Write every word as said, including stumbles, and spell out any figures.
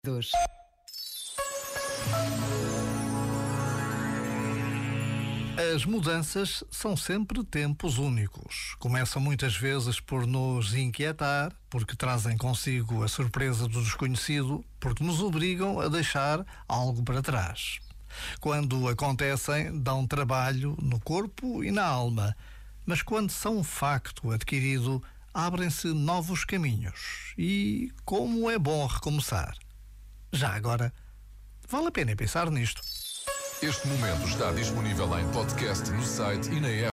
Dos. As mudanças são sempre tempos únicos. Começam muitas vezes por nos inquietar, porque trazem consigo a surpresa do desconhecido, porque nos obrigam a deixar algo para trás. Quando acontecem, dão trabalho no corpo e na alma, mas quando são um facto adquirido, abrem-se novos caminhos. E como é bom recomeçar. Já agora, vale a pena pensar nisto. Este momento está disponível em podcast no site e na app.